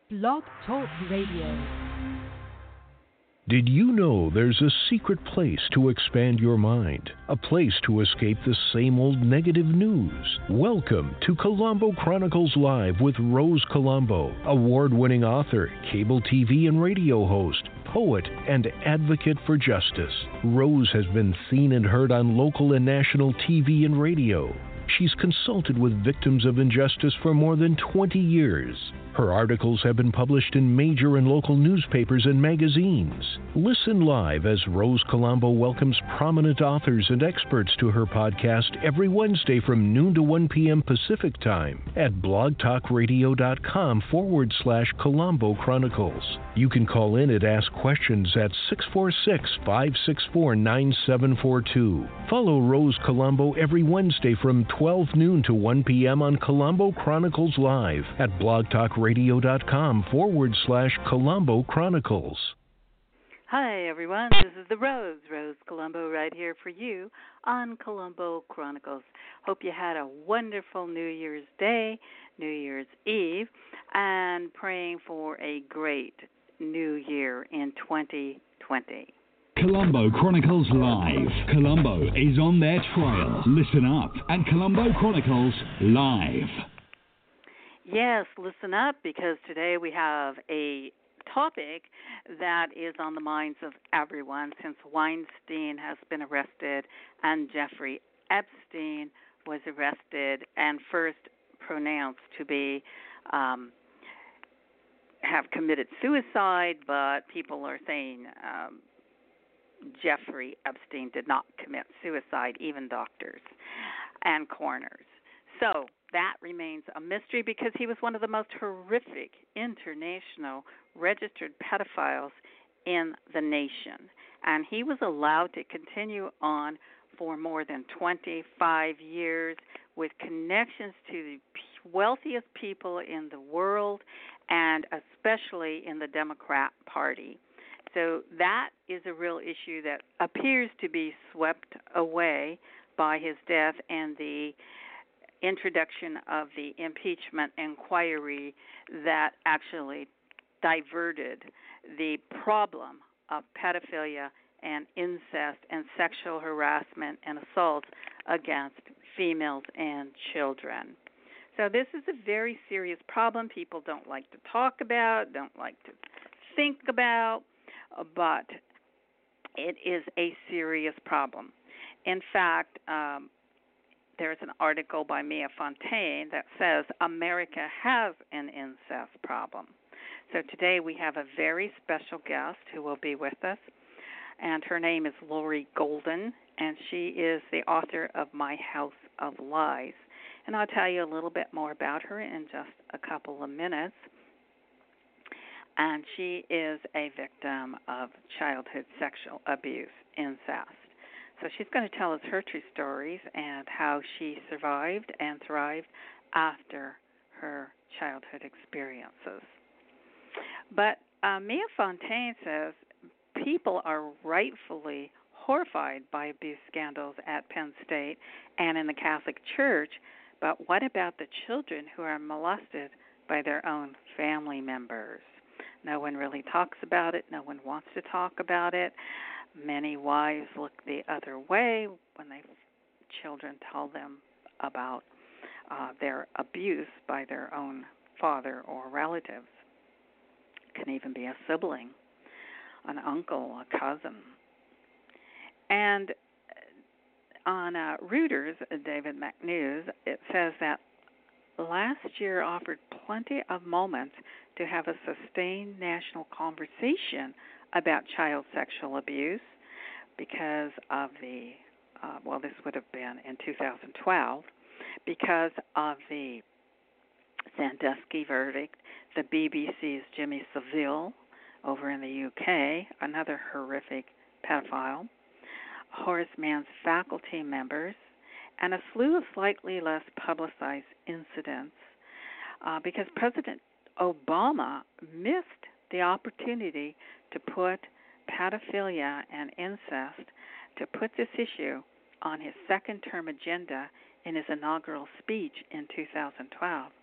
Blog Talk Radio. Did you know there's a secret place to expand your mind? A place to escape the same old negative news? Welcome to Colombo Chronicles Live with Rose Colombo, award-winning author, cable TV and radio host, poet, and advocate for justice. Rose has been seen and heard on local and national TV and radio. She's consulted with victims of injustice for more than 20 years. Her articles have been published in major and local newspapers and magazines. Listen live as Rose Colombo welcomes prominent authors and experts to her podcast every Wednesday from noon to 1 p.m. Pacific Time at blogtalkradio.com/Colombo Chronicles. You can call in and ask questions at 646-564-9742. Follow Rose Colombo every Wednesday from 12 noon to 1 p.m. on Colombo Chronicles Live at blogtalkradio.com/Colombo Chronicles. Hi, everyone. This is the Rose Colombo, right here for you on Colombo Chronicles. Hope you had a wonderful New Year's Day, New Year's Eve, and praying for a great new year in 2020. Colombo Chronicles Live. Colombo is on their trail. Listen up at Colombo Chronicles Live. Yes, listen up, because today we have a topic that is on the minds of everyone since Weinstein has been arrested and Jeffrey Epstein was arrested and first pronounced to be have committed suicide, but people are saying Jeffrey Epstein did not commit suicide, even doctors and coroners. So that remains a mystery because he was one of the most horrific international registered pedophiles in the nation. And he was allowed to continue on for more than 25 years with connections to the wealthiest people in the world and especially in the Democrat Party. So that is a real issue that appears to be swept away by his death and the introduction of the impeachment inquiry that actually diverted the problem of pedophilia and incest and sexual harassment and assault against females and children. So this is a very serious problem people don't like to talk about, don't like to think about, but it is a serious problem. In fact, there's an article by Mia Fontaine that says America has an incest problem. So today we have a very special guest who will be with us, and her name is Lori Golden, and she is the author of My House of Lies. And I'll tell you a little bit more about her in just a couple of minutes. And she is a victim of childhood sexual abuse, incest. So she's going to tell us her true stories and how she survived and thrived after her childhood experiences. But Mia Fontaine says people are rightfully horrified by abuse scandals at Penn State and in the Catholic Church, but what about the children who are molested by their own family members? No one really talks about it. No one wants to talk about it. Many wives look the other way when their children tell them about their abuse by their own father or relatives. It can even be a sibling, an uncle, a cousin. And on Reuters, David McNews, it says that last year offered plenty of moments to have a sustained national conversation about child sexual abuse because of the, this would have been in 2012, because of the Sandusky verdict, the BBC's Jimmy Savile over in the UK, another horrific pedophile, Horace Mann's faculty members, and a slew of slightly less publicized incidents because President Obama missed the opportunity to put pedophilia and incest, to put this issue on his second-term agenda in his inaugural speech in 2012.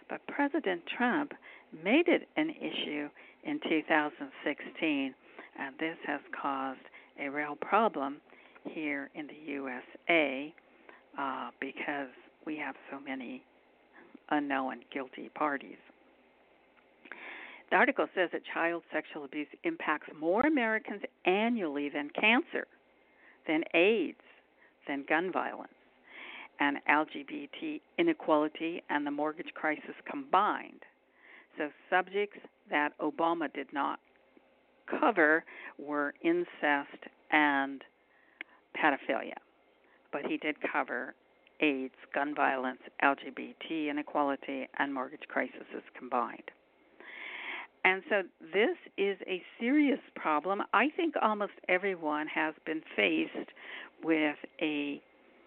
But President Trump made it an issue in 2016, and this has caused a real problem here in the USA because we have so many unknown guilty parties. The article says that child sexual abuse impacts more Americans annually than cancer, than AIDS, than gun violence, and LGBT inequality and the mortgage crisis combined. So subjects that Obama did not cover were incest and pedophilia, but he did cover AIDS, gun violence, LGBT inequality, and mortgage crises combined. And so this is a serious problem. I think almost everyone has been faced with a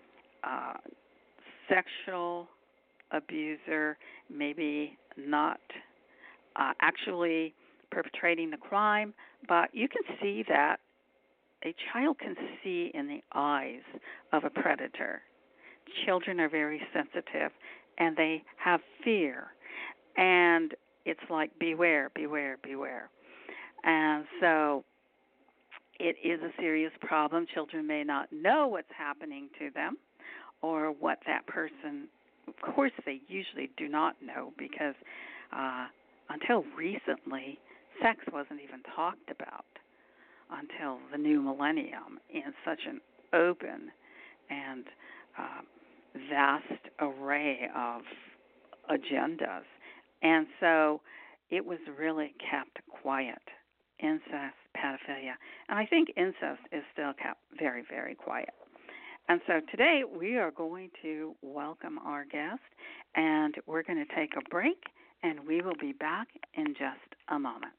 sexual abuser, maybe not actually perpetrating the crime, but you can see that a child can see in the eyes of a predator. Children are very sensitive, and they have fear, and it's like beware, beware, beware. And so it is a serious problem. Children may not know what's happening to them or what that person, of course they usually do not know because until recently, sex wasn't even talked about until the new millennium in such an open and vast array of agendas. And so it was really kept quiet, incest, pedophilia. And I think incest is still kept very, very quiet. And so today we are going to welcome our guest, and we're going to take a break, and we will be back in just a moment.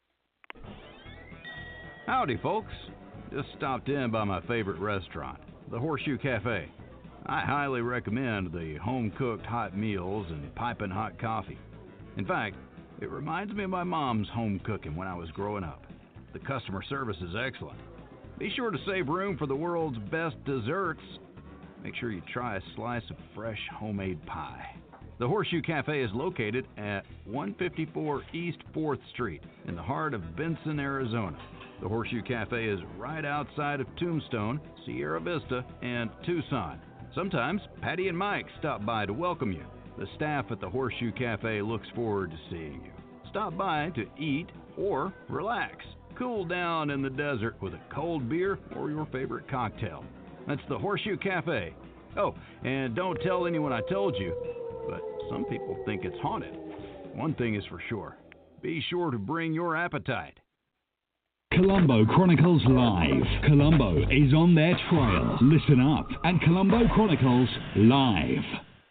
Howdy, folks. Just stopped in by my favorite restaurant, the Horseshoe Cafe. I highly recommend the home-cooked hot meals and piping hot coffee. In fact, it reminds me of my mom's home cooking when I was growing up. The customer service is excellent. Be sure to save room for the world's best desserts. Make sure you try a slice of fresh homemade pie. The Horseshoe Cafe is located at 154 East 4th Street in the heart of Benson, Arizona. The Horseshoe Cafe is right outside of Tombstone, Sierra Vista, and Tucson. Sometimes Patty and Mike stop by to welcome you. The staff at the Horseshoe Cafe looks forward to seeing you. Stop by to eat or relax. Cool down in the desert with a cold beer or your favorite cocktail. That's the Horseshoe Cafe. Oh, and don't tell anyone I told you, but some people think it's haunted. One thing is for sure. Be sure to bring your appetite. Colombo Chronicles Live. Colombo is on their trail. Listen up at Colombo Chronicles Live.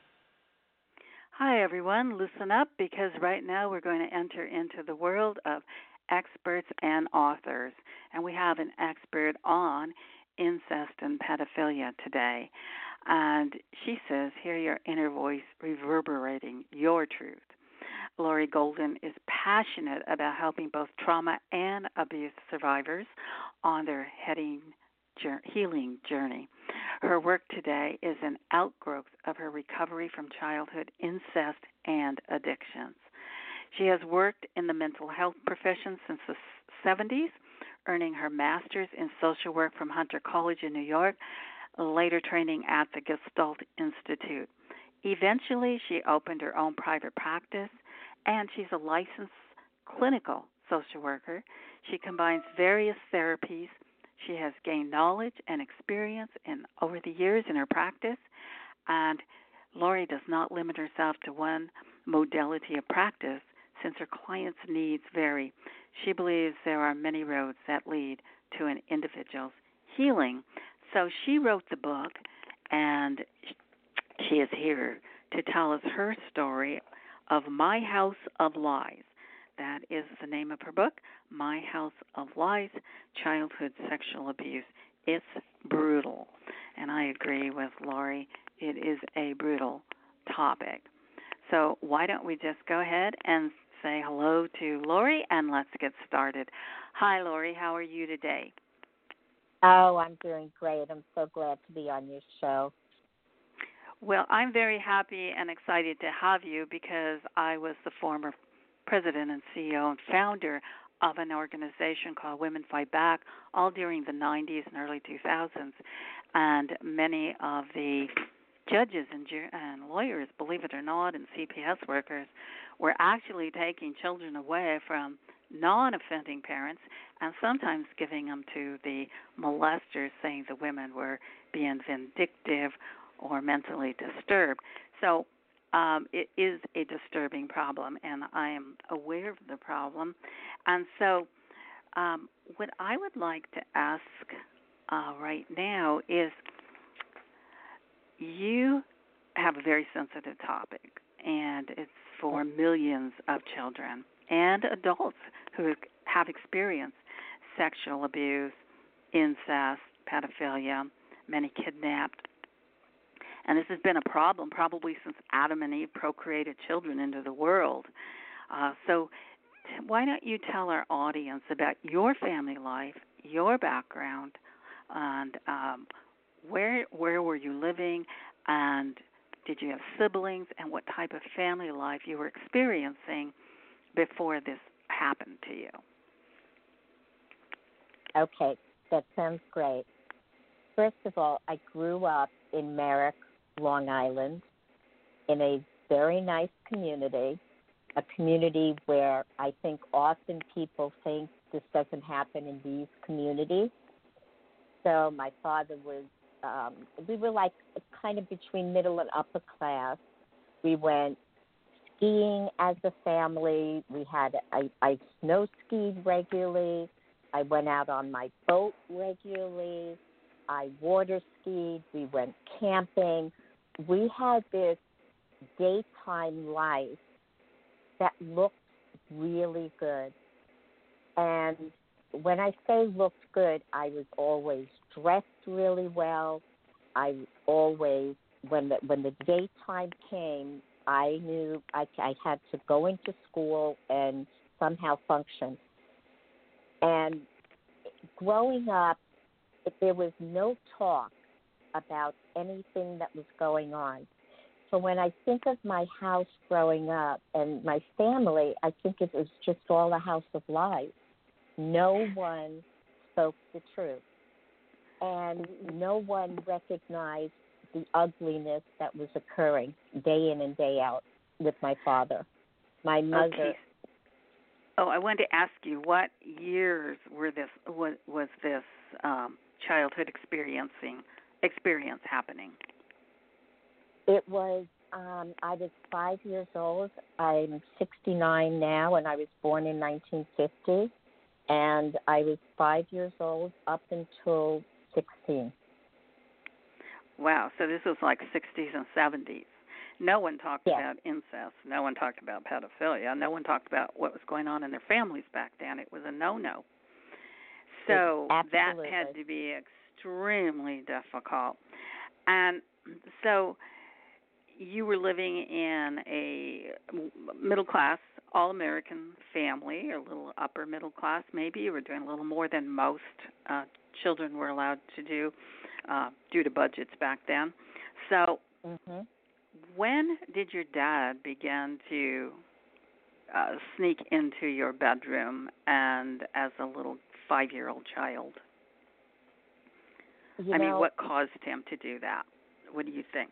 Hi, everyone. Listen up, because right now we're going to enter into the world of experts and authors. And we have an expert on incest and pedophilia today. And she says, hear your inner voice reverberating your truth. Lori Golden is passionate about helping both trauma and abuse survivors on their healing journey. Her work today is an outgrowth of her recovery from childhood incest and addictions. She has worked in the mental health profession since the 70s, earning her master's in social work from Hunter College in New York, later training at the Gestalt Institute. Eventually, she opened her own private practice, and she's a licensed clinical social worker. She combines various therapies. She has gained knowledge and experience over the years in her practice, and Lori does not limit herself to one modality of practice since her clients' needs vary. She believes there are many roads that lead to an individual's healing. So she wrote the book, and she is here to tell us her story of My House of Lies. That is the name of her book, My House of Lies, Childhood Sexual Abuse. It's brutal, and I agree with Lori. It is a brutal topic. So why don't we just go ahead and say hello to Lori, and let's get started. Hi, Lori. How are you today? Oh, I'm doing great. I'm so glad to be on your show. Well, I'm very happy and excited to have you because I was the former president and CEO and founder of an organization called Women Fight Back, all during the 90s and early 2000s. And many of the judges and lawyers, believe it or not, and CPS workers were actually taking children away from non-offending parents and sometimes giving them to the molesters, saying the women were being vindictive or mentally disturbed. So it is a disturbing problem, and I am aware of the problem. And so what I would like to ask right now is, you have a very sensitive topic, and it's for millions of children and adults who have experienced sexual abuse, incest, pedophilia, many kidnapped. And this has been a problem probably since Adam and Eve procreated children into the world. So why don't you tell our audience about your family life, your background, and where were you living, and did you have siblings, and what type of family life you were experiencing before this happened to you? Okay, that sounds great. First of all, I grew up in Merrick, Long Island, in a very nice community, a community where I think often people think this doesn't happen in these communities. So my father was, we were like kind of between middle and upper class. We went skiing as a family. I snow skied regularly. I went out on my boat regularly. I water skied. We went camping. We had this daytime life that looked really good. And when I say looked good, I was always dressed really well. I always, when the daytime came, I knew I had to go into school and somehow function. And growing up, there was no talk about anything that was going on. So when I think of my house growing up and my family, I think it was just all a house of lies. No one spoke the truth, and no one recognized the ugliness that was occurring day in and day out with my father. My mother. Okay. Oh, I wanted to ask you, what years was this childhood experience happening? It was, I was 5 years old. I'm 69 now, and I was born in 1950. And I was 5 years old up until 16. Wow, so this was like 60s and 70s. No one talked about incest. No one talked about pedophilia. No one talked about what was going on in their families back then. It was a no-no. So that had to be extremely difficult. And so you were living in a middle-class, all-American family, or a little upper middle class maybe. You were doing a little more than most children were allowed to do due to budgets back then. So when did your dad begin to sneak into your bedroom and as a little 5-year-old child? I mean, what caused him to do that? What do you think?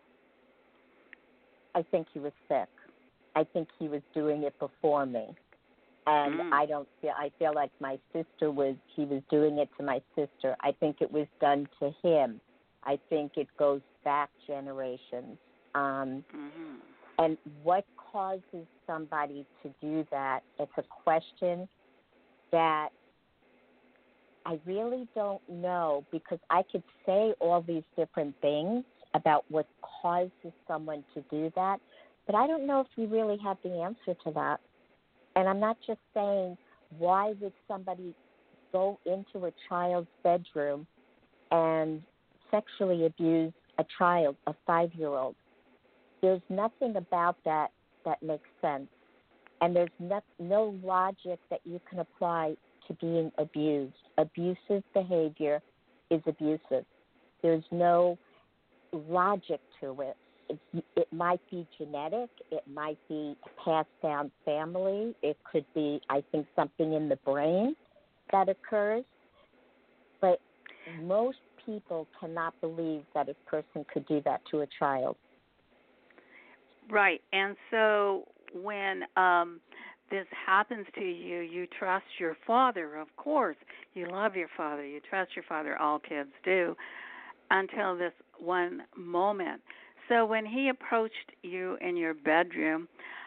I think he was sick. I think he was doing it before me. And I feel like he was doing it to my sister. I think it was done to him. I think it goes back generations. And what causes somebody to do that? It's a question that I really don't know, because I could say all these different things about what causes someone to do that, but I don't know if we really have the answer to that. And I'm not just saying, why would somebody go into a child's bedroom and sexually abuse a child, a 5-year-old? There's nothing about that makes sense. And there's no logic that you can apply to being abused. Abusive behavior is abusive. There's no logic to it. It might be genetic. It might be passed down family. It could be, I think, something in the brain that occurs. But most people cannot believe that a person could do that to a child. Right. And so when this happens to you, you trust your father, of course. You love your father. You trust your father. All kids do, until this one moment. So when he approached you in your bedroom,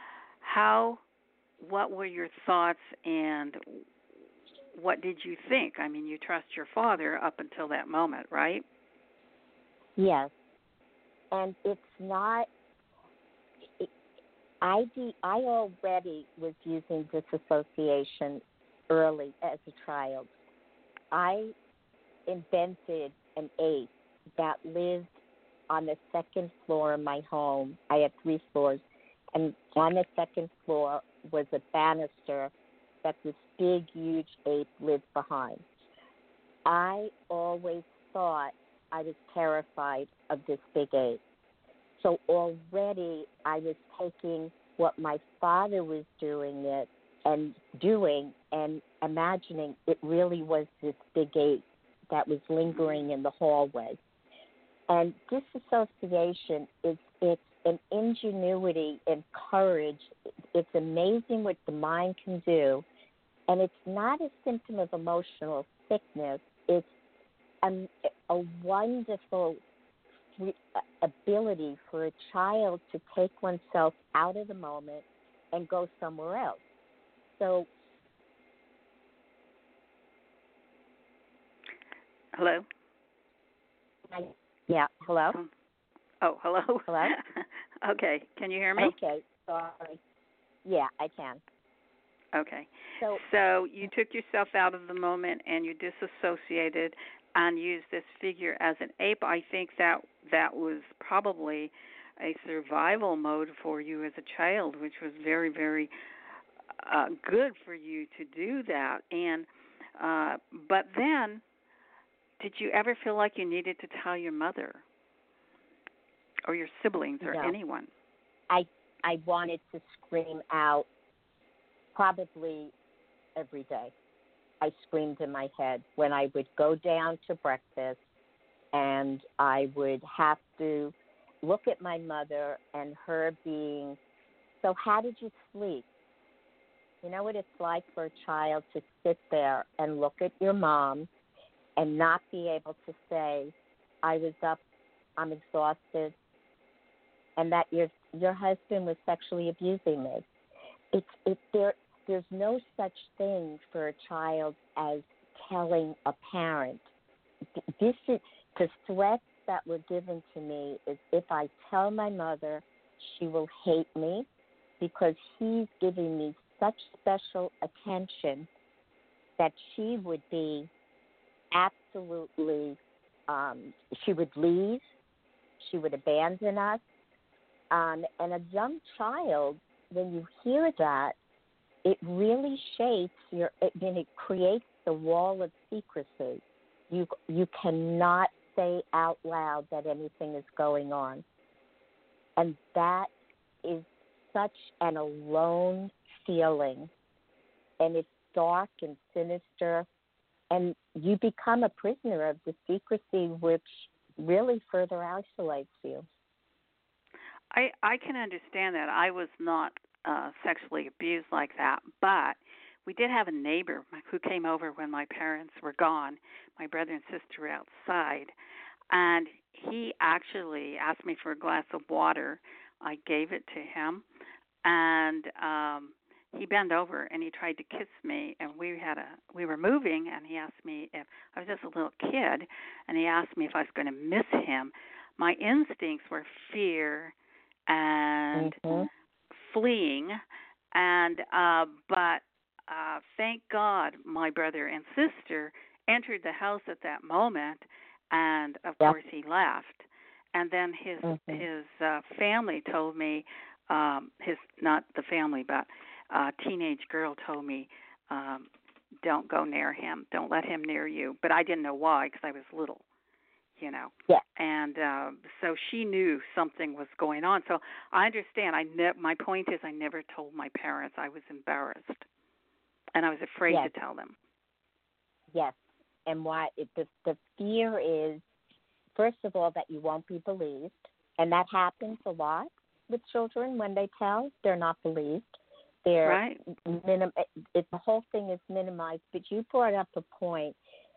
what were your thoughts and what did you think? I mean, you trust your father up until that moment, right? Yes. And it's not, I already was using disassociation early as a child. I invented an ape that lived on the second floor of my home. I had 3 floors, and on the second floor was a banister that this big, huge ape lived behind. I always thought I was terrified of this big ape. So already I was taking what my father was doing and imagining it really was this big ape that was lingering in the hallway. And disassociation it's an ingenuity and courage. It's amazing what the mind can do. And it's not a symptom of emotional sickness. It's a wonderful ability for a child to take oneself out of the moment and go somewhere else. So, hello? Yeah, hello? Oh, hello? Hello? Okay, can you hear me? Okay, sorry. Yeah, I can. Okay. So you took yourself out of the moment and you disassociated and used this figure as an ape. I think that was probably a survival mode for you as a child, which was very, very good for you to do that. And but then, did you ever feel like you needed to tell your mother or your siblings or anyone? I wanted to scream out probably every day. I screamed in my head when I would go down to breakfast and I would have to look at my mother and her being, so how did you sleep? You know what it's like for a child to sit there and look at your mom and not be able to say, I was up, I'm exhausted, and that your husband was sexually abusing me. There's no such thing for a child as telling a parent. This is the threats that were given to me is if I tell my mother, she will hate me because he's giving me such special attention that she would be absolutely, she would leave, she would abandon us. And a young child, when you hear that, it really shapes it creates the wall of secrecy. You cannot say out loud that anything is going on. And that is such an alone feeling. And it's dark and sinister. And you become a prisoner of the secrecy, which really further isolates you. I can understand that. I was not sexually abused like that, but we did have a neighbor who came over when my parents were gone, my brother and sister were outside, and he actually asked me for a glass of water. I gave it to him, and he bent over and he tried to kiss me, and we were moving, and he asked me if I was just a little kid, and he asked me if I was going to miss him. My instincts were fear and fleeing, and but thank God my brother and sister entered the house at that moment, and of course he left. And then his family told me, not the family, but a teenage girl told me, don't go near him, don't let him near you. But I didn't know why because I was little, you know. Yeah. And so she knew something was going on. So I understand. My point is I never told my parents. I was embarrassed, and I was afraid Yes. to tell them. Yes. And the fear is, first of all, that you won't be believed. And that happens a lot with children. When they tell, they're not believed. They're Right. The whole thing is minimized. But you brought up a point.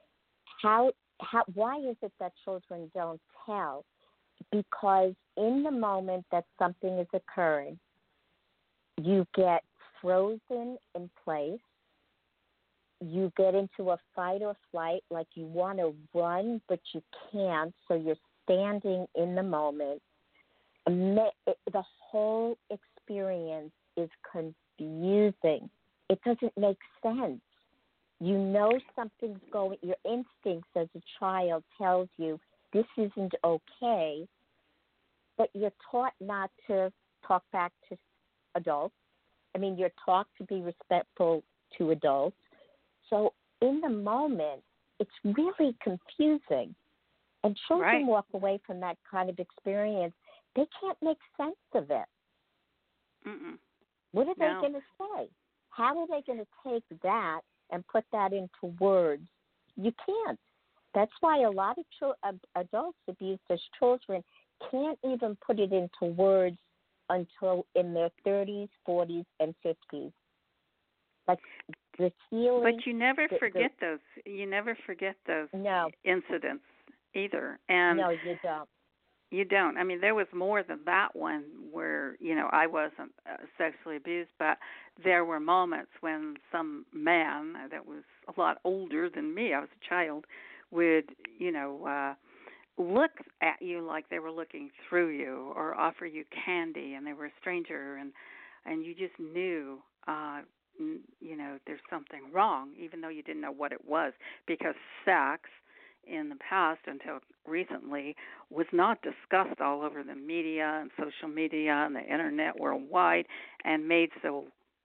Why is it that children don't tell? Because in the moment that something is occurring, you get frozen in place. You get into a fight or flight, like you want to run, but you can't, so you're standing in the moment. The whole experience is confusing. It doesn't make sense. You know something's going, your instincts as a child tells you this isn't okay, but you're taught not to talk back to adults. I mean, you're taught to be respectful to adults. So in the moment, it's really confusing. And children walk away from that kind of experience. They can't make sense of it. Mm-mm. What are they going to say? How are they going to take that and put that into words? You can't. That's why a lot of adults abused as children can't even put it into words until in their 30s, 40s, and 50s. Like the healing. But you never forget those. You never forget those incidents either. And no, you don't. You don't. I mean, there was more than that one where, I wasn't sexually abused, but there were moments when some man that was a lot older than me, I was a child, would, look at you like they were looking through you or offer you candy and they were a stranger and you just knew, there's something wrong, even though you didn't know what it was, because sex in the past until recently was not discussed all over the media and social media and the internet worldwide and made so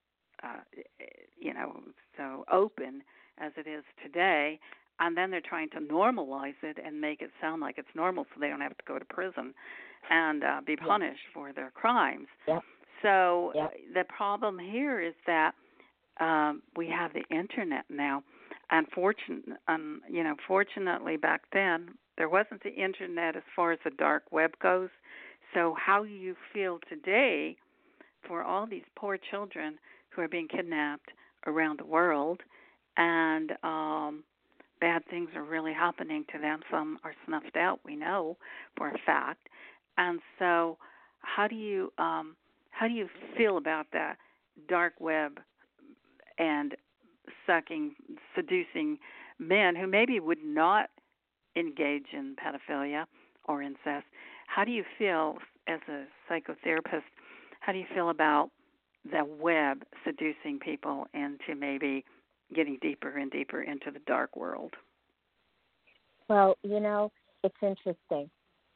so open as it is today. And then they're trying to normalize it and make it sound like it's normal so they don't have to go to prison and be punished for their crimes. Yep. So the problem here is that we have the internet now. And fortunately back then, there wasn't the internet as far as the dark web goes. So how you feel today for all these poor children who are being kidnapped around the world, and bad things are really happening to them. Some are snuffed out, we know for a fact. And so how do you feel about that dark web and seducing men who maybe would not engage in pedophilia or incest? How do you feel as a psychotherapist, how do you feel about the web seducing people into maybe getting deeper and deeper into the dark world? Well, it's interesting.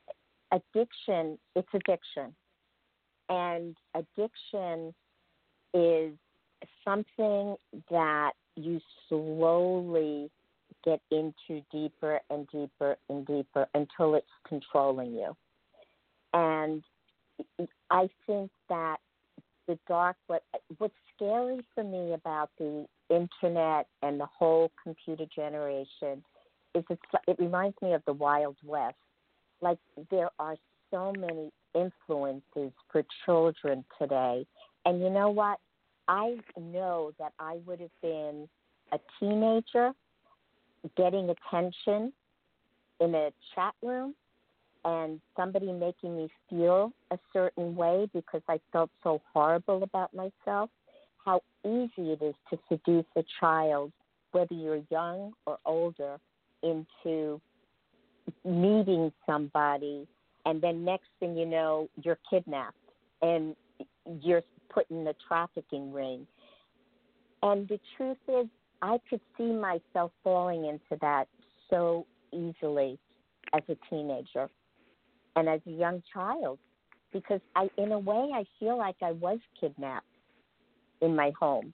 It's addiction. And addiction is something that you slowly get into deeper and deeper and deeper until it's controlling you. And I think that the dark, what's scary for me about the internet and the whole computer generation is it reminds me of the Wild West. Like, there are so many influences for children today. And you know what? I know that I would have been a teenager getting attention in a chat room and somebody making me feel a certain way because I felt so horrible about myself, how easy it is to seduce a child, whether you're young or older, into meeting somebody, and then next thing you know, you're kidnapped and you're put in a trafficking ring. And the truth is, I could see myself falling into that so easily as a teenager and as a young child, because in a way, I feel like I was kidnapped in my home,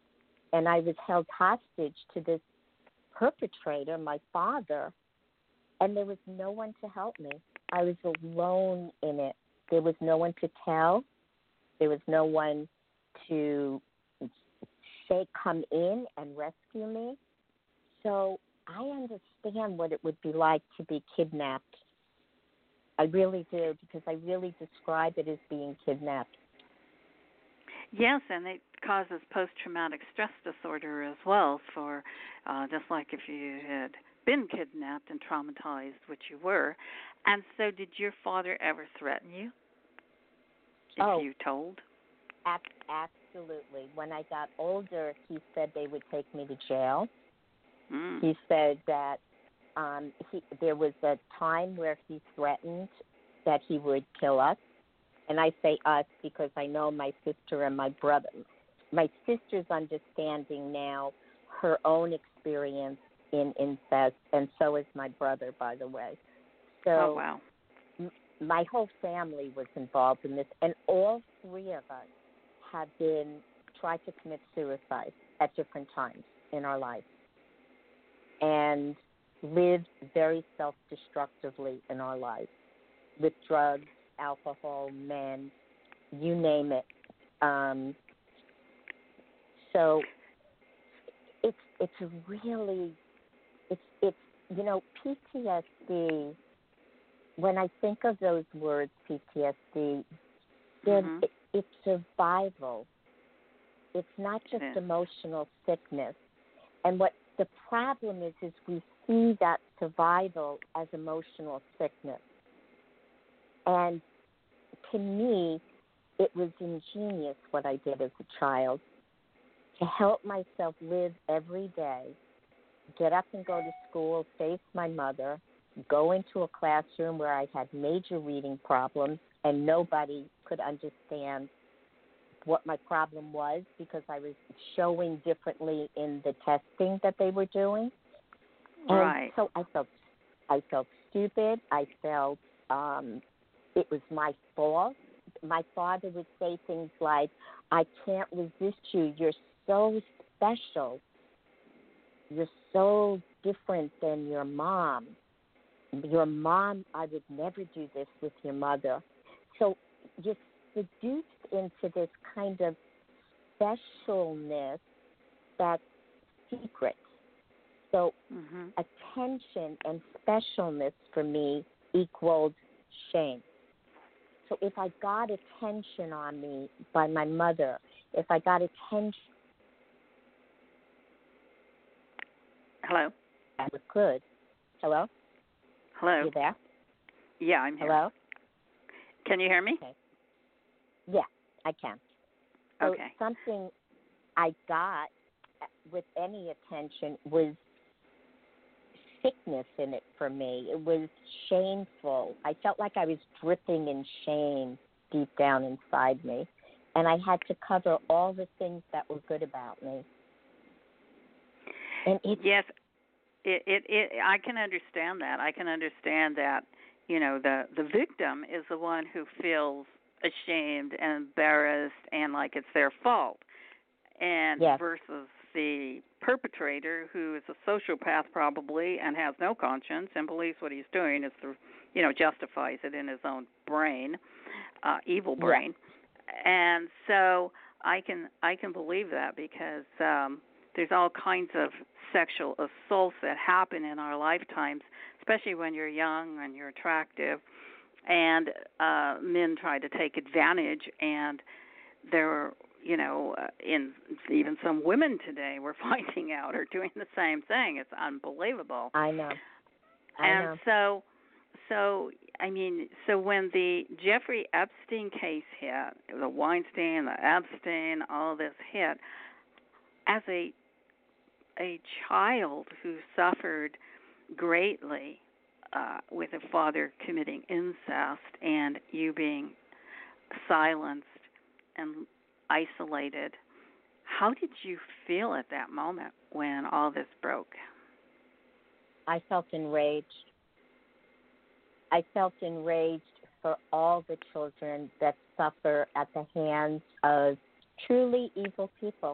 and I was held hostage to this perpetrator, my father, And there was no one to help me. I was alone in it. There was no one to tell. There was no one to say, come in and rescue me. So I understand what it would be like to be kidnapped. I really do, because I really describe it as being kidnapped. Yes, and it causes post-traumatic stress disorder as well, for just like if you had been kidnapped and traumatized, which you were. And so did your father ever threaten you? If you told? Absolutely. When I got older, he said they would take me to jail. Mm. He said that there was a time where he threatened that he would kill us. And I say us because I know my sister and my brother. My sister's understanding now her own experience in incest, and so is my brother, by the way. So oh, wow. My whole family was involved in this, and all three of us have tried to commit suicide at different times in our life and lived very self-destructively in our lives with drugs, alcohol, men, you name it. So it's really PTSD. When I think of those words, PTSD, then it's survival. It's not just emotional sickness. And what the problem is we see that survival as emotional sickness. And to me, it was ingenious what I did as a child to help myself live every day, get up and go to school, face my mother, go into a classroom where I had major reading problems and nobody could understand what my problem was because I was showing differently in the testing that they were doing. Right. And so I felt stupid. I felt it was my fault. My father would say things like, I can't resist you. You're so special. You're so different than your mom. Your mom, I would never do this with your mother. So you're seduced into this kind of specialness that's secret. So attention and specialness for me equaled shame. So if I got attention on me by my mother, if I got attention, Hello? I was good. Hello? Hello? You there? Yeah, I'm here. Hello? Can you hear me? Okay. Yeah, I can. So okay. Something I got with any attention was sickness in it for me. It was shameful. I felt like I was dripping in shame deep down inside me, and I had to cover all the things that were good about me. And yes, I can understand that. I can understand that. You know, the victim is the one who feels ashamed and embarrassed and like it's their fault, and versus the perpetrator, who is a sociopath probably and has no conscience and believes what he's doing is justifies it in his own brain, evil brain. And so I can believe that because there's all kinds of sexual assaults that happen in our lifetimes, especially when you're young and you're attractive, and men try to take advantage. And there are, in even some women today we're finding out are doing the same thing. It's unbelievable. I know. So when the Jeffrey Epstein case hit, the Weinstein, the Epstein, all this hit, as a child who suffered greatly with a father committing incest and you being silenced and isolated, how did you feel at that moment when all this broke? I felt enraged. I felt enraged for all the children that suffer at the hands of truly evil people.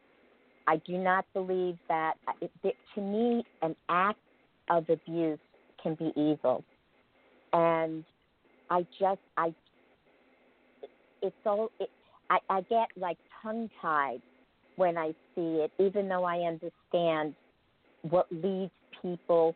I do not believe that, to me, an act of abuse can be evil. And I get like tongue-tied when I see it, even though I understand what leads people,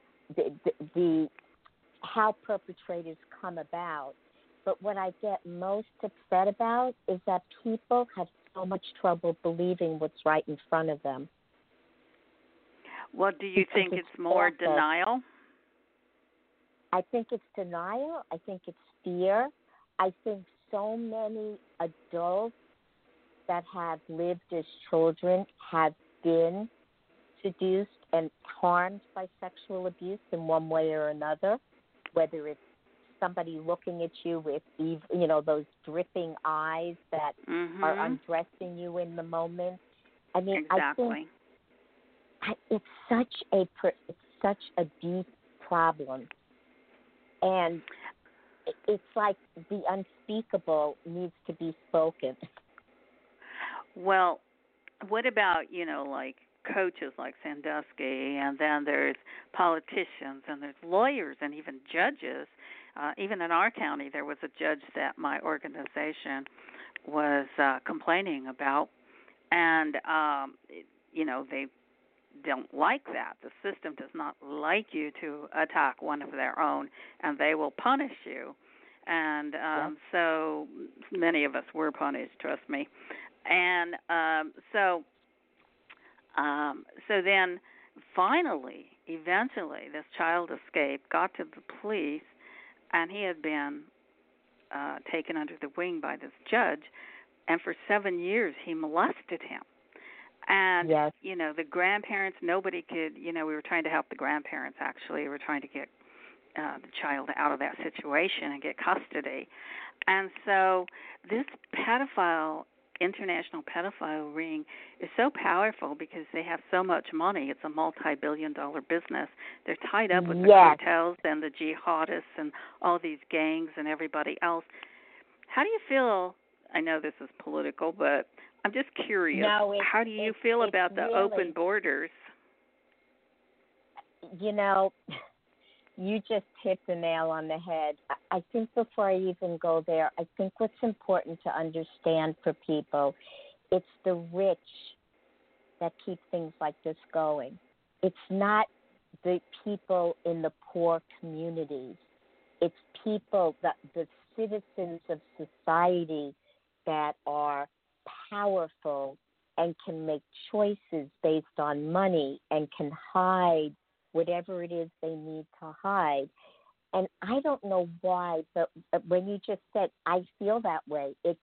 how perpetrators come about. But what I get most upset about is that people have so much trouble believing what's right in front of them. Well, do you think it's more awful. denial? I think it's denial. I think it's fear. I think so many adults that have lived as children have been seduced and harmed by sexual abuse in one way or another, whether it's somebody looking at you with, those dripping eyes that are undressing you in the moment. I mean, exactly. I think it's such a deep problem, and it's like the unspeakable needs to be spoken. Well, what about, like coaches like Sandusky, and then there's politicians, and there's lawyers, and even judges. Even in our county, there was a judge that my organization was complaining about, and, they don't like that. The system does not like you to attack one of their own, and they will punish you. And so many of us were punished, trust me. And so then finally, eventually, this child escaped, got to the police, and he had been taken under the wing by this judge, and for 7 years he molested him. And, the grandparents, nobody could, we were trying to help the grandparents, actually. We were trying to get the child out of that situation and get custody. And so this international pedophile ring is so powerful because they have so much money. It's a multi-billion-dollar business. They're tied up with the cartels and the jihadists and all these gangs and everybody else. How do you feel? I know this is political, but I'm just curious. No, how do you feel about the really, open borders? You just hit the nail on the head. I think before I even go there, I think what's important to understand for people, it's the rich that keep things like this going. It's not the people in the poor communities. It's people, the citizens of society that are powerful and can make choices based on money and can hide whatever it is they need to hide. And I don't know why, but when you just said, I feel that way, it's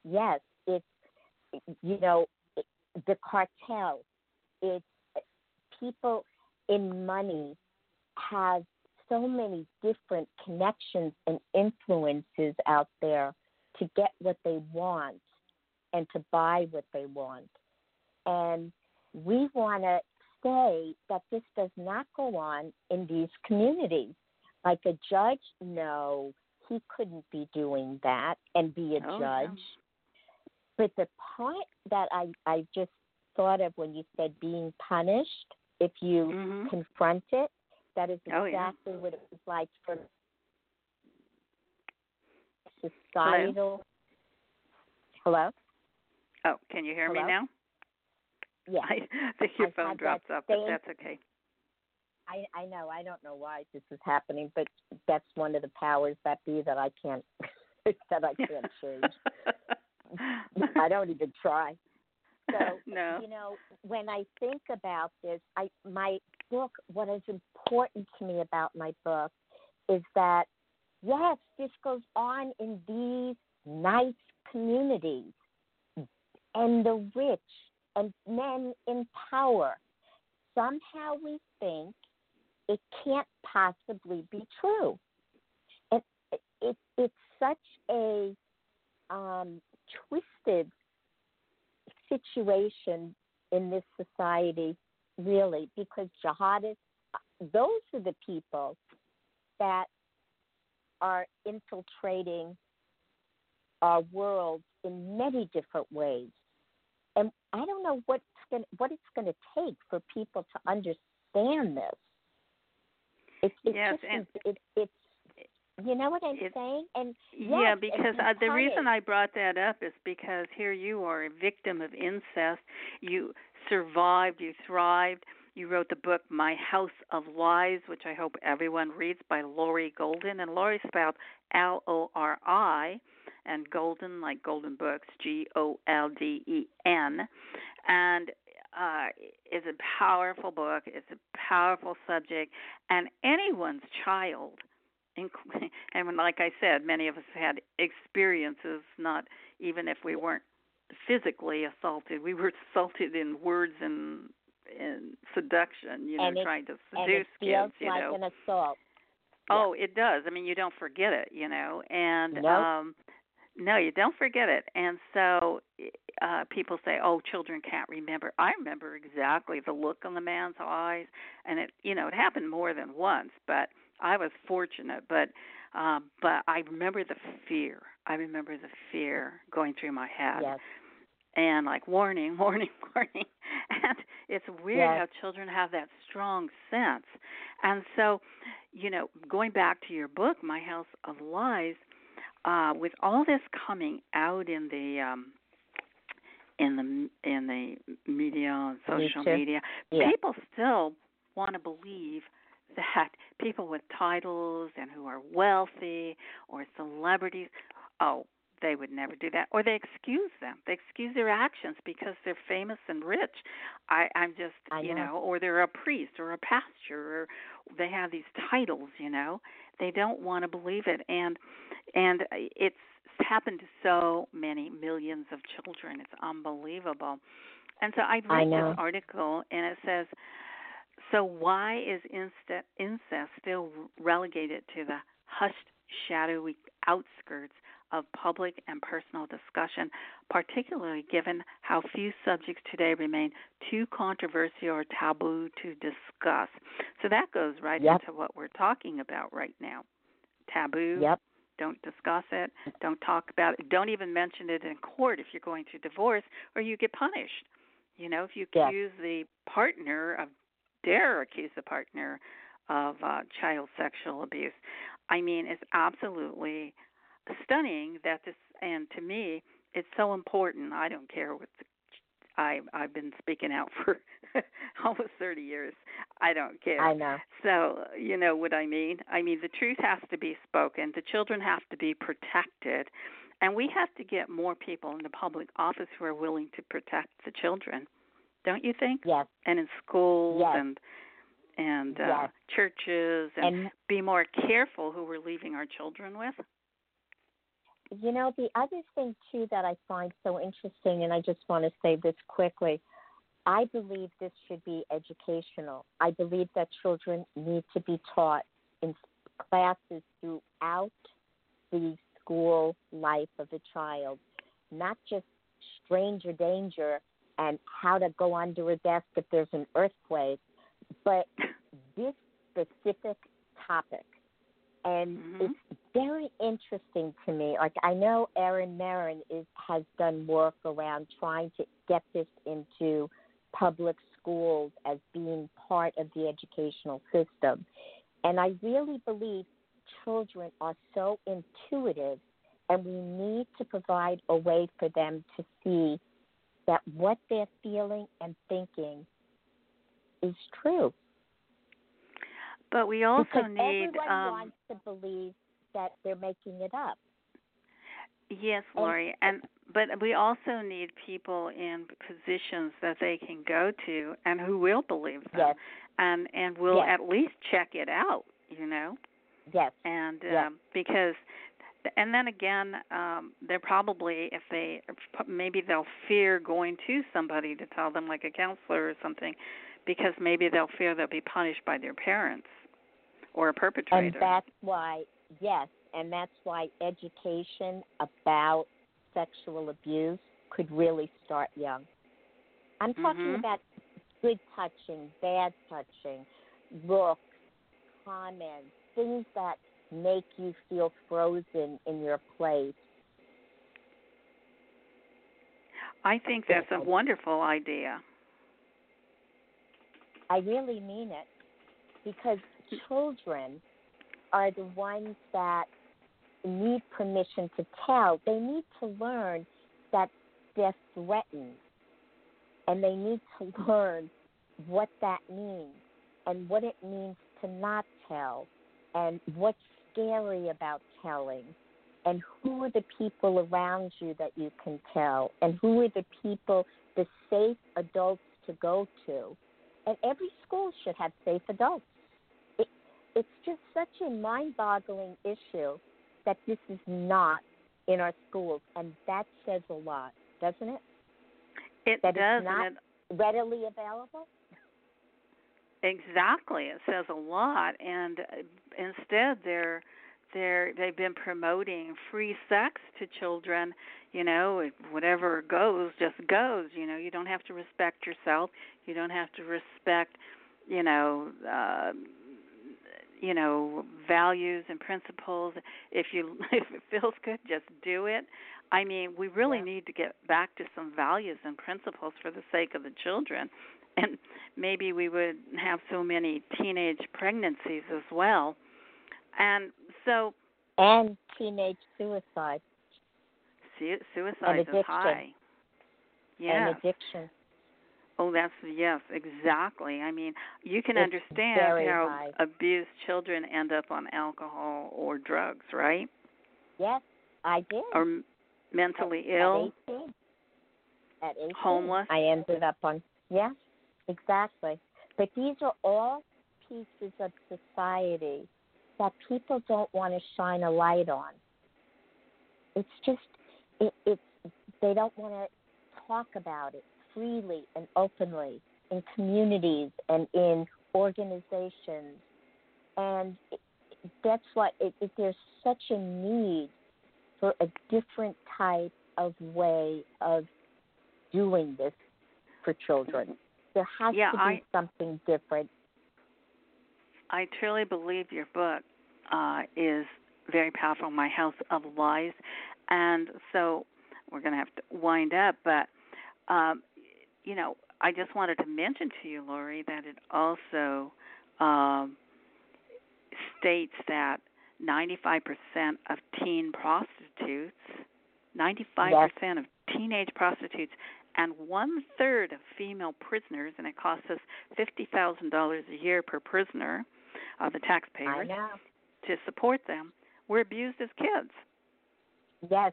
the cartel. It's people in money have so many different connections and influences out there to get what they want and to buy what they want. And we want to say that this does not go on in these communities. Like a judge, no, he couldn't be doing that and be a judge. No. But the part that I just thought of when you said being punished, if you confront it, that is exactly what it was like for societal. Hello? Oh, can you hear me now? Yeah. I think your phone drops up, but that's okay. I know. I don't know why this is happening, but that's one of the powers that be that I can't change. I don't even try. So, no. When I think about this, my book, what is important to me about my book is that, yes, this goes on in these nice communities and the rich and men in power. Somehow we think it can't possibly be true. It's such a twisted situation in this society, really, because jihadists, those are the people that are infiltrating our world in many different ways. And I don't know what it's going to take for people to understand this. It's yes, just and it's you know what I'm saying? And yeah, yes, because and the reason punished. I brought that up is because here you are, a victim of incest. You survived, you thrived. You wrote the book My House of Lies, which I hope everyone reads, by Lori Golden. And Lori spelled Lori, and Golden like Golden Books, Golden. And it's a powerful book. It's a powerful subject, and anyone's child. And like I said, many of us had experiences, not even if we weren't physically assaulted. We were assaulted in words and seduction, trying to seduce feels kids, like an assault. Oh, it does. I mean, you don't forget it, and nope. no, you don't forget it. And so people say, "Oh, children can't remember." I remember exactly the look on the man's eyes, and it happened more than once, but I was fortunate, but I remember the fear. I remember the fear going through my head. Yes. And like warning, warning, warning. And it's weird yes. how children have that strong sense. And so, going back to your book, My House of Lies, with all this coming out in the media and social media, people still want to believe that people with titles and who are wealthy or celebrities, they would never do that, or they excuse them. They excuse their actions because they're famous and rich. I'm just, or they're a priest or a pastor, or they have these titles. They don't want to believe it, and it's happened to so many millions of children. It's unbelievable. And so I read this article, and it says, so why is incest still relegated to the hushed, shadowy outskirts of public and personal discussion, particularly given how few subjects today remain too controversial or taboo to discuss? So that goes right into what we're talking about right now. Taboo. Yep. Don't discuss it. Don't talk about it. Don't even mention it in court if you're going to divorce, or you get punished. If you accuse the partner dare accuse the partner of child sexual abuse. I mean, it's absolutely stunning that this, and to me, it's so important. I don't care what I've been speaking out for almost 30 years. I don't care. I know. So, you know what I mean? I mean, the truth has to be spoken. The children have to be protected. And we have to get more people in the public office who are willing to protect the children. Don't you think? Yes. And in schools and yes. churches, and be more careful who we're leaving our children with. The other thing, too, that I find so interesting, and I just want to say this quickly, I believe this should be educational. I believe that children need to be taught in classes throughout the school life of a child, not just stranger danger and how to go under a desk if there's an earthquake, but this specific topic. And it's very interesting to me. Like, I know Erin Merrin has done work around trying to get this into public schools as being part of the educational system. And I really believe children are so intuitive, and we need to provide a way for them to see that what they're feeling and thinking is true. But we also because need... everyone wants to believe that they're making it up. Yes, Lori, but we also need people in positions that they can go to and who will believe them, and will at least check it out, Yes. And because, and then again, they're probably, maybe they'll fear going to somebody to tell them, like a counselor or something, because maybe they'll fear they'll be punished by their parents or a perpetrator. And that's why education about sexual abuse could really start young. I'm talking about good touching, bad touching, looks, comments, things that make you feel frozen in your place. I think that's a wonderful idea. I really mean it, because children are the ones that need permission to tell. They need to learn that they're threatened, and they need to learn what that means and what it means to not tell and what's scary about telling and who are the people around you that you can tell and who are the people, the safe adults to go to. And every school should have safe adults. It's just such a mind-boggling issue that this is not in our schools, and that says a lot, doesn't it? It that does. It's not readily available? Exactly. It says a lot, and instead they've been promoting free sex to children. You know, whatever goes just goes. You know, you don't have to respect yourself. You don't have to respect, values and principles. If it feels good, just do it. I mean, we really need to get back to some values and principles for the sake of the children. And maybe we would have so many teenage pregnancies as well. And so... And teenage suicide. Suicide is high. Yeah. And addiction. Oh, yes, exactly. I mean, you can It's understand how high. abused children end up on alcohol or drugs, right? Yes, I did. Or mentally ill. At 18. Homeless. I ended up on, yes, exactly. But these are all pieces of society that people don't want to shine a light on. It's just, they don't want to talk about it freely and openly in communities and in organizations. And that's why there's such a need for a different type of way of doing this for children. There has to be something different. I truly believe your book is very powerful, My House of Lies. And so we're going to have to wind up, but I just wanted to mention to you, Lori, that it also states that 95% of teen prostitutes, 95% of teenage prostitutes, and 1/3 of female prisoners, and it costs us $50,000 a year per prisoner of the taxpayers to support them, were abused as kids. Yes.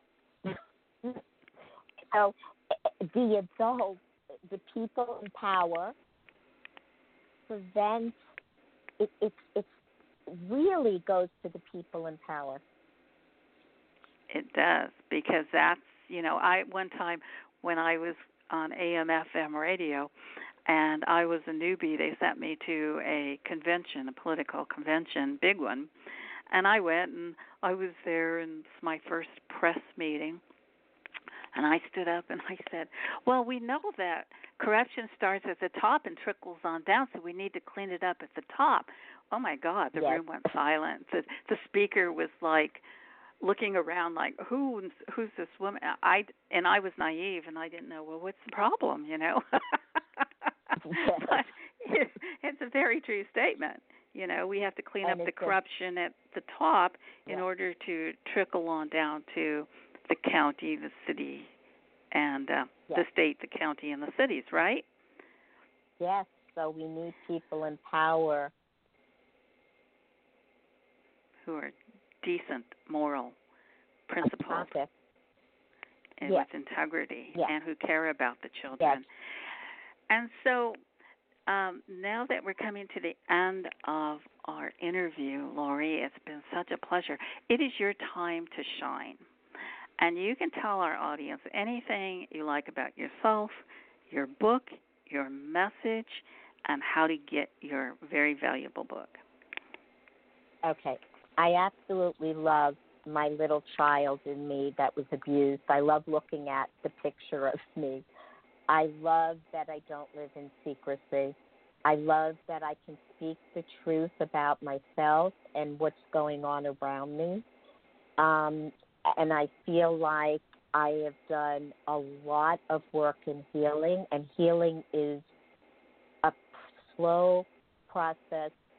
So the adults, the people in power, prevent it really goes to the people in power. It does, because that's, I one time when I was on AM/FM radio and I was a newbie, they sent me to a convention, a political convention, big one, and I went and I was there, and it's my first press meeting. And I stood up and I said, well, we know that corruption starts at the top and trickles on down, so we need to clean it up at the top. Oh, my God, the room went silent. The speaker was like looking around like, who's this woman? I was naive, and I didn't know, well, what's the problem, But it's a very true statement. We have to clean up the corruption at the top in order to trickle on down to the county, the city, and the state, the county, and the cities, right? Yes, so we need people in power who are decent, moral, principled, and with integrity, and who care about the children. Yes. And so now that we're coming to the end of our interview, Lori, it's been such a pleasure. It is your time to shine. And you can tell our audience anything you like about yourself, your book, your message, and how to get your very valuable book. Okay. I absolutely love my little child in me that was abused. I love looking at the picture of me. I love that I don't live in secrecy. I love that I can speak the truth about myself and what's going on around me. And I feel like I have done a lot of work in healing, and healing is a slow process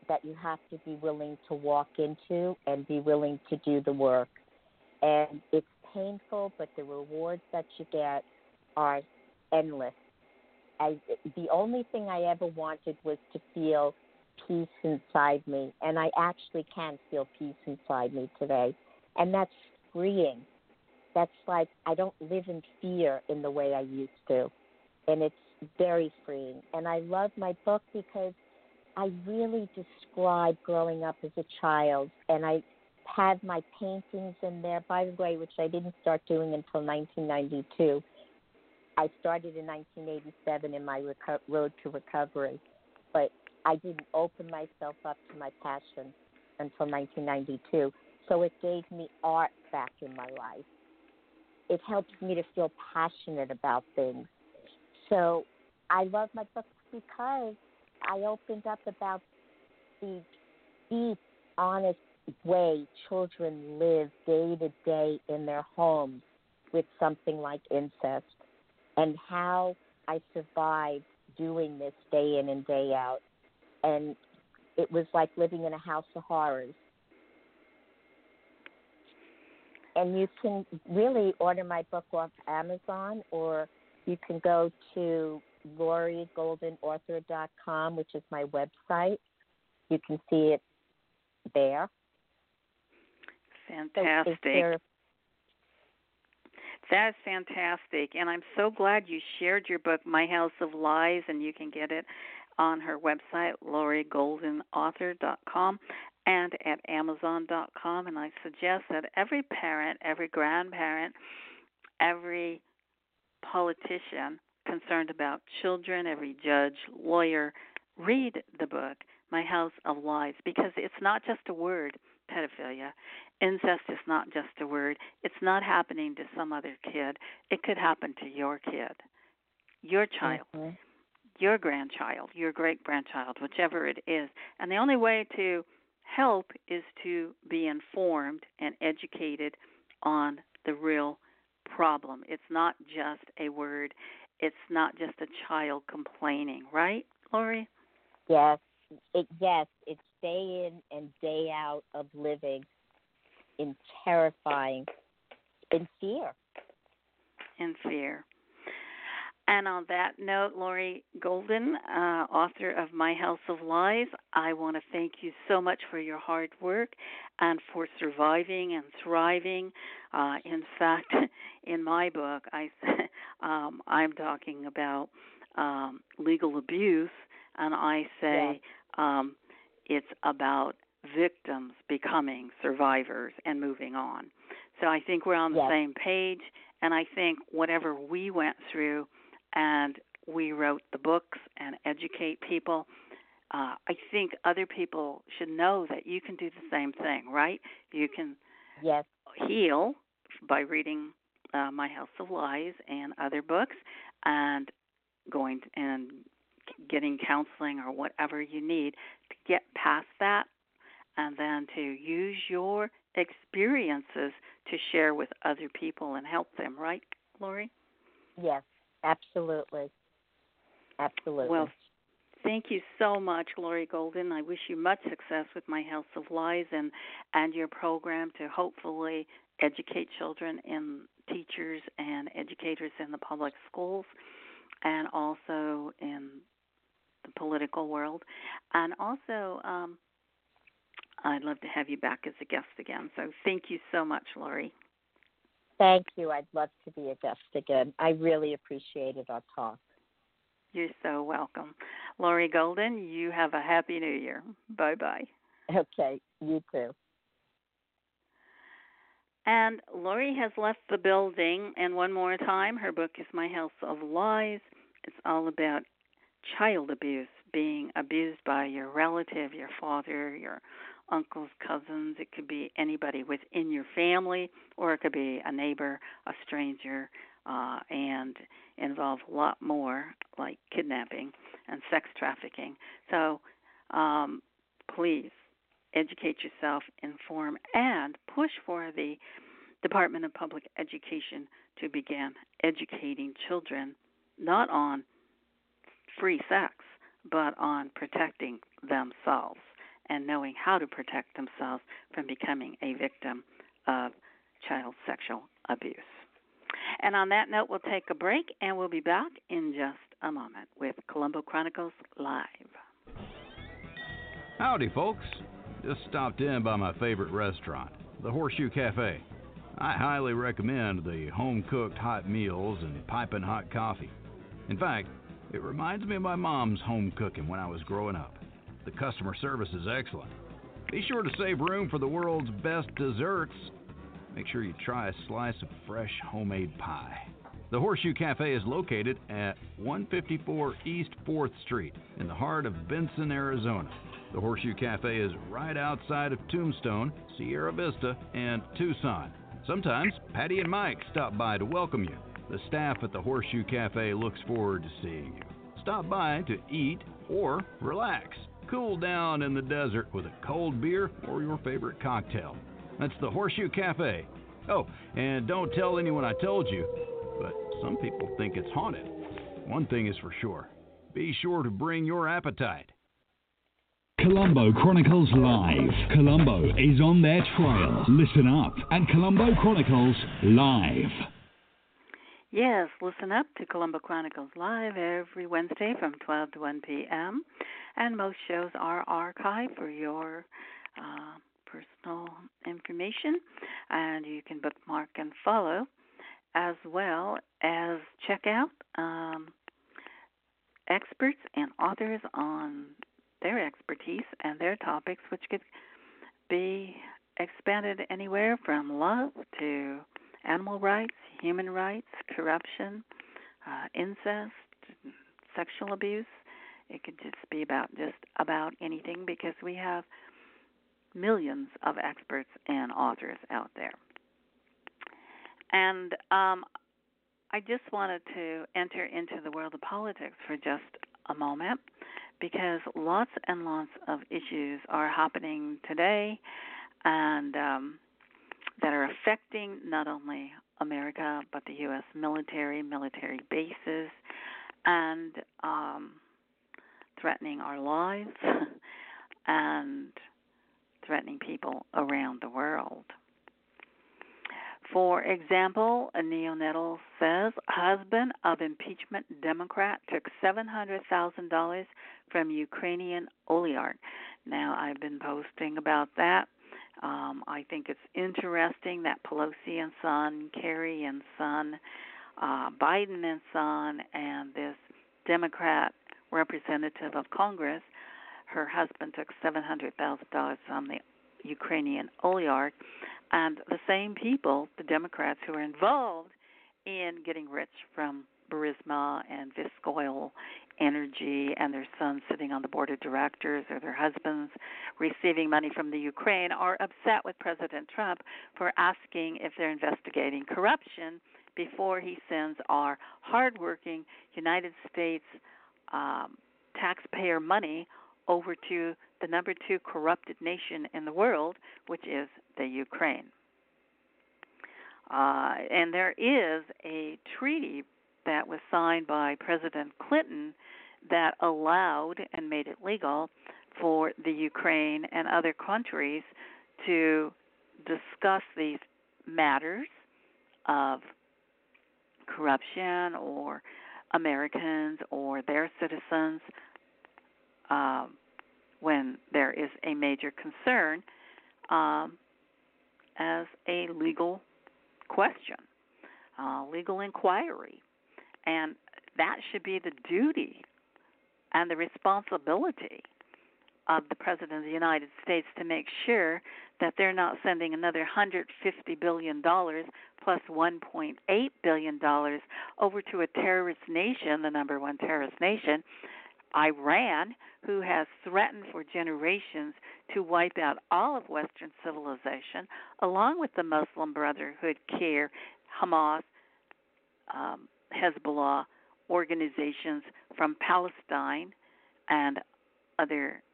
that you have to be willing to walk into and be willing to do the work. And it's painful, but the rewards that you get are endless. The only thing I ever wanted was to feel peace inside me, and I actually can feel peace inside me today. And that's freeing. That's like I don't live in fear in the way I used to, and it's very freeing. And I love my book because I really describe growing up as a child, and I have my paintings in there, by the way, which I didn't start doing until 1992. I started in 1987 in my road to recovery, but I didn't open myself up to my passion until 1992. So it gave me art back in my life. It helps me to feel passionate about things. So I love my books because I opened up about the deep, honest way children live day to day in their homes with something like incest, and how I survived doing this day in and day out. And it was like living in a house of horrors. And you can really order my book off Amazon, or you can go to LoriGoldenAuthor.com, which is my website. You can see it there. Fantastic. That is fantastic, and I'm so glad you shared your book, My House of Lies, and you can get it on her website, LoriGoldenAuthor.com, and at Amazon.com. And I suggest that every parent, every grandparent, every politician concerned about children, every judge, lawyer, read the book, My House of Lies, because it's not just a word, pedophilia. Incest is not just a word. It's not happening to some other kid. It could happen to your kid, your child, your grandchild, your great-grandchild, whichever it is. And the only way to help is to be informed and educated on the real problem. It's not just a word. It's not just a child complaining, right, Lori? Yes. It's day in and day out of living in terrifying, in fear. In fear. And on that note, Lori Golden, author of My House of Lies, I want to thank you so much for your hard work and for surviving and thriving. In fact, in my book, I'm talking about legal abuse, and I say it's about victims becoming survivors and moving on. So I think we're on the same page, and I think whatever we went through and we wrote the books and educate people, I think other people should know that you can do the same thing, right? You can heal by reading My House of Lies and other books, and going and getting counseling or whatever you need to get past that, and then to use your experiences to share with other people and help them, right, Lori? Yes, absolutely. Absolutely. Well, thank you so much, Lori Golden. I wish you much success with My House of Lies and your program to hopefully educate children and teachers and educators in the public schools and also in the political world. And also, I'd love to have you back as a guest again. So thank you so much, Lori. Thank you. I'd love to be a guest again. I really appreciated our talk. You're so welcome. Lori Golden, you have a happy New Year. Bye-bye. Okay, you too. And Lori has left the building, and one more time, her book is My House of Lies. It's all about child abuse, being abused by your relative, your father, your uncles, cousins. It could be anybody within your family, or it could be a neighbor, a stranger, and involve a lot more like kidnapping and sex trafficking. So please educate yourself, inform, and push for the Department of Public Education to begin educating children not on free sex, but on protecting themselves and knowing how to protect themselves from becoming a victim of child sexual abuse. And on that note, we'll take a break, and we'll be back in just a moment with Colombo Chronicles Live. Howdy, folks. Just stopped in by my favorite restaurant, the Horseshoe Cafe. I highly recommend the home-cooked hot meals and piping hot coffee. In fact, it reminds me of my mom's home cooking when I was growing up. The customer service is excellent. Be sure to save room for the world's best desserts. Make sure you try a slice of fresh homemade pie. The Horseshoe Cafe is located at 154 East 4th Street in the heart of Benson, Arizona. The Horseshoe Cafe is right outside of Tombstone, Sierra Vista, and Tucson. Sometimes Patty and Mike stop by to welcome you. The staff at the Horseshoe Cafe looks forward to seeing you. Stop by to eat or relax. Cool down in the desert with a cold beer or your favorite cocktail. That's the Horseshoe Cafe. Oh, and don't tell anyone I told you, but some people think it's haunted. One thing is for sure. Be sure to bring your appetite. Colombo Chronicles Live. Colombo is on their trail. Listen up at Colombo Chronicles Live. Yes, listen up to Colombo Chronicles Live every Wednesday from 12 to 1 p.m. And most shows are archived for your personal information. And you can bookmark and follow, as well as check out experts and authors on their expertise and their topics, which could be expanded anywhere from love to animal rights, human rights, corruption, incest, sexual abuse. It could just be about anything, because we have millions of experts and authors out there. And I just wanted to enter into the world of politics for just a moment, because lots and lots of issues are happening today, and that are affecting not only America but the U.S. military bases, and threatening our lives and threatening people around the world. For example, Neil Nettle says, husband of impeachment Democrat took $700,000 from Ukrainian oligarch. Now, I've been posting about that. I think it's interesting that Pelosi and son, Kerry and son, Biden and son, and this Democrat representative of Congress, her husband took $700,000 from the Ukrainian oligarch, and the same people, the Democrats who are involved in getting rich from Burisma and Viscoil Energy, and their sons sitting on the board of directors, or their husbands receiving money from the Ukraine, are upset with President Trump for asking if they're investigating corruption before he sends our hardworking United States taxpayer money over to the number 2 corrupted nation in the world, which is the Ukraine. And there is a treaty that was signed by President Clinton that allowed and made it legal for the Ukraine and other countries to discuss these matters of corruption or Americans or their citizens when there is a major concern as a legal question, legal inquiry. And that should be the duty and the responsibility of the President of the United States to make sure that they're not sending another $150 billion plus $1.8 billion over to a terrorist nation, the number 1 terrorist nation, Iran, who has threatened for generations to wipe out all of Western civilization, along with the Muslim Brotherhood, CAIR, Hamas, Hezbollah, organizations from Palestine and other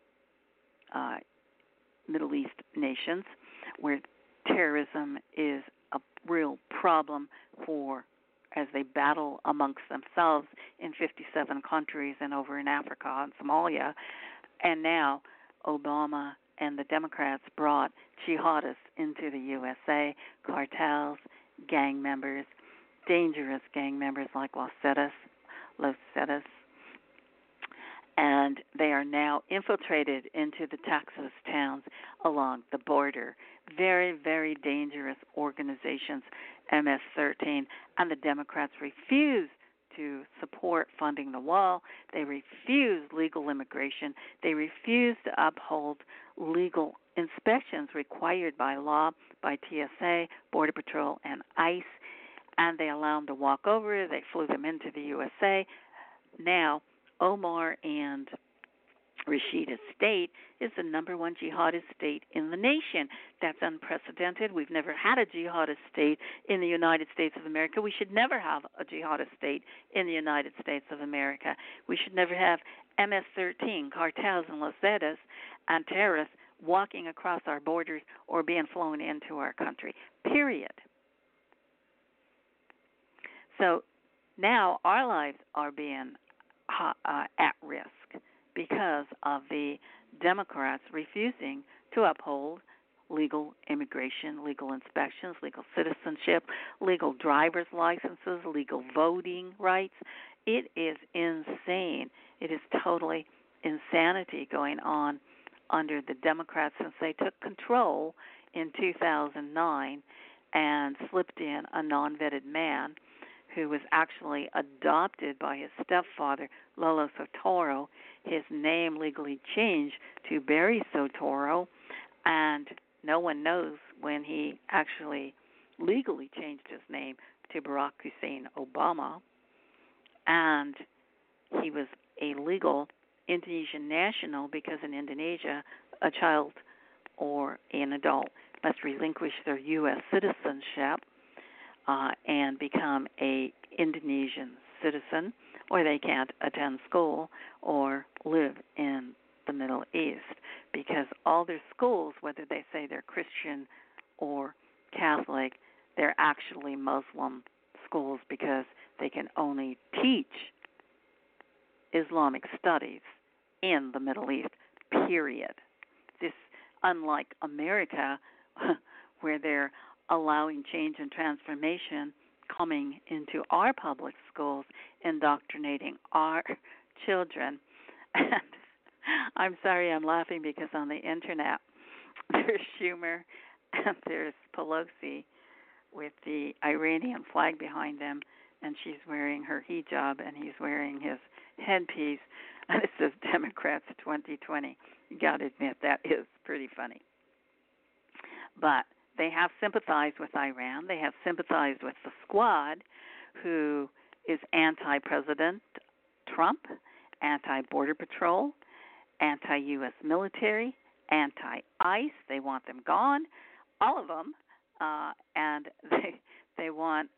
Middle East nations, where terrorism is a real problem for as they battle amongst themselves in 57 countries and over in Africa and Somalia. And now Obama and the Democrats brought jihadists into the USA, cartels, gang members, dangerous gang members like Los Zetas, and they are now infiltrated into the Texas towns along the border. Very, very dangerous organizations, MS-13, and the Democrats refuse to support funding the wall. They refuse legal immigration. They refuse to uphold legal inspections required by law, by TSA, Border Patrol, and ICE, and they allow them to walk over. They flew them into the USA. Now, Omar and Rashida State is the number one jihadist state in the nation. That's unprecedented. We've never had a jihadist state in the United States of America. We should never have a jihadist state in the United States of America. We should never have MS-13, cartels and Los Zetas and terrorists walking across our borders or being flown into our country, period. So now our lives are being at risk because of the Democrats refusing to uphold legal immigration, legal inspections, legal citizenship, legal driver's licenses, legal voting rights. It is insane. It is totally insanity going on under the Democrats since they took control in 2009 and slipped in a non-vetted man who was actually adopted by his stepfather, Lolo Soetoro. His name legally changed to Barry Soetoro, and no one knows when he actually legally changed his name to Barack Hussein Obama. And he was a legal Indonesian national because in Indonesia, a child or an adult must relinquish their U.S. citizenship and become a Indonesian citizen, or they can't attend school or live in the Middle East, because all their schools, whether they say they're Christian or Catholic, they're actually Muslim schools because they can only teach Islamic studies in the Middle East, period. This, unlike America, where they're allowing change and transformation coming into our public schools, indoctrinating our children. And I'm sorry I'm laughing because on the internet there's Schumer and there's Pelosi with the Iranian flag behind them, and she's wearing her hijab and he's wearing his headpiece, and it says Democrats 2020. You got to admit that is pretty funny. But they have sympathized with Iran. They have sympathized with the Squad, who is anti-President Trump, anti-Border Patrol, anti-U.S. military, anti-ICE. They want them gone, all of them, and they want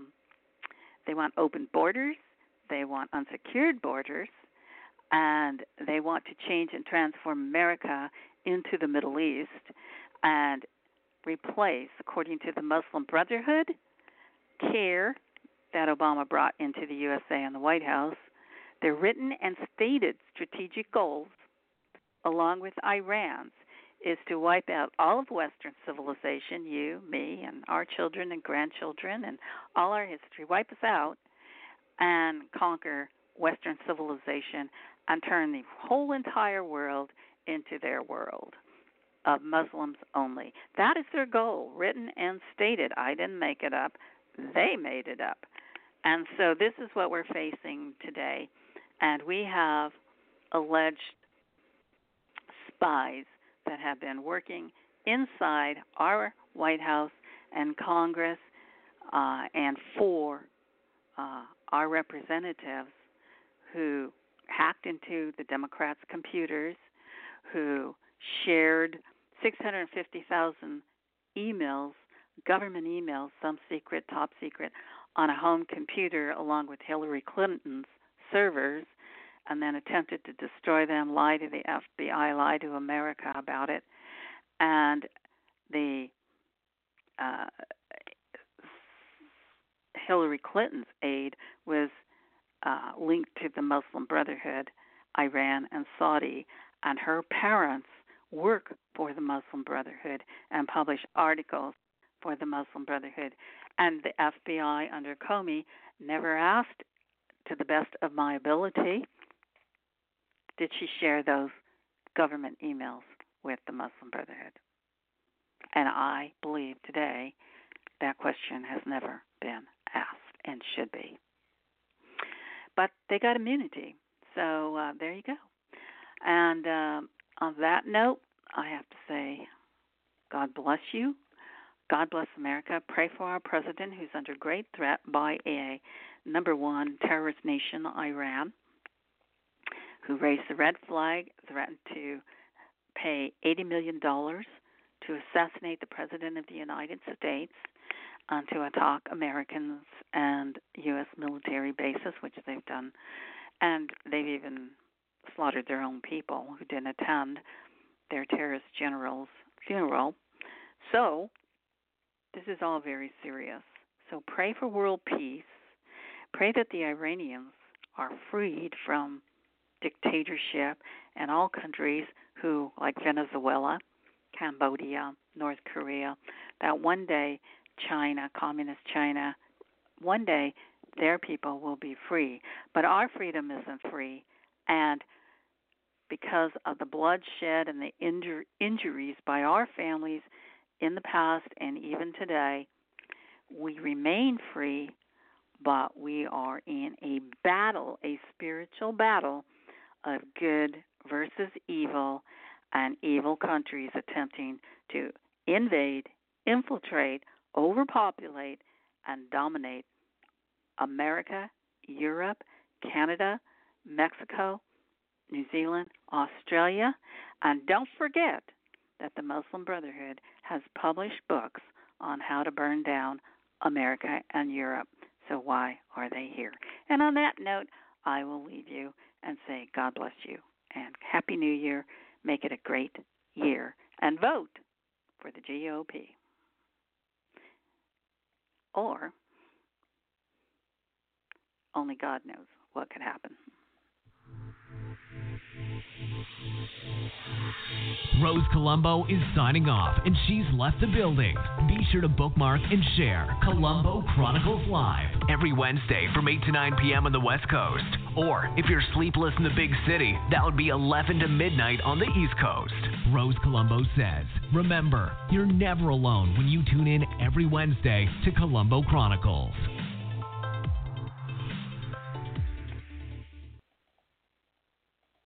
open borders. They want unsecured borders, and they want to change and transform America into the Middle East and replace, according to the Muslim Brotherhood, CARE that Obama brought into the USA and the White House, their written and stated strategic goals, along with Iran's, is to wipe out all of Western civilization, you, me, and our children and grandchildren and all our history, wipe us out and conquer Western civilization and turn the whole entire world into their world of Muslims only. That is their goal, written and stated. I didn't make it up. They made it up. And so this is what we're facing today. And we have alleged spies that have been working inside our White House and Congress and for our representatives who hacked into the Democrats' computers, who shared 650,000 emails, government emails, some secret, top secret, on a home computer along with Hillary Clinton's servers, and then attempted to destroy them, lie to the FBI, lie to America about it. And the Hillary Clinton's aide was linked to the Muslim Brotherhood, Iran, and Saudi, and her parents work for the Muslim Brotherhood and publish articles for the Muslim Brotherhood. And the FBI under Comey never asked, to the best of my ability, did she share those government emails with the Muslim Brotherhood? And I believe today that question has never been asked and should be. But they got immunity, so there you go. And on that note, I have to say, God bless you. God bless America. Pray for our president, who's under great threat by a number one terrorist nation, Iran, who raised the red flag, threatened to pay $80 million to assassinate the President of the United States, to attack Americans and U.S. military bases, which they've done. And they've even slaughtered their own people who didn't attend their terrorist general's funeral. So this is all very serious. So pray for world peace. Pray that the Iranians are freed from dictatorship, and all countries who, like Venezuela, Cambodia, North Korea, that one day China, communist China, one day their people will be free. But our freedom isn't free, and because of the bloodshed and the injuries by our families in the past and even today, we remain free, but we are in a battle, a spiritual battle of good versus evil, and evil countries attempting to invade, infiltrate, overpopulate, and dominate America, Europe, Canada, Mexico, New Zealand, Australia. And don't forget that the Muslim Brotherhood has published books on how to burn down America and Europe. So why are they here? And on that note, I will leave you and say God bless you and Happy New Year. Make it a great year and vote for the GOP. Or only God knows what could happen. Rose Colombo is signing off, and she's left the building. Be sure to bookmark and share Colombo Chronicles Live every Wednesday from 8 to 9 p.m. on the West Coast. Or if you're sleepless in the big city, that would be 11 to midnight on the East Coast. Rose Colombo says, remember, you're never alone when you tune in every Wednesday to Colombo Chronicles.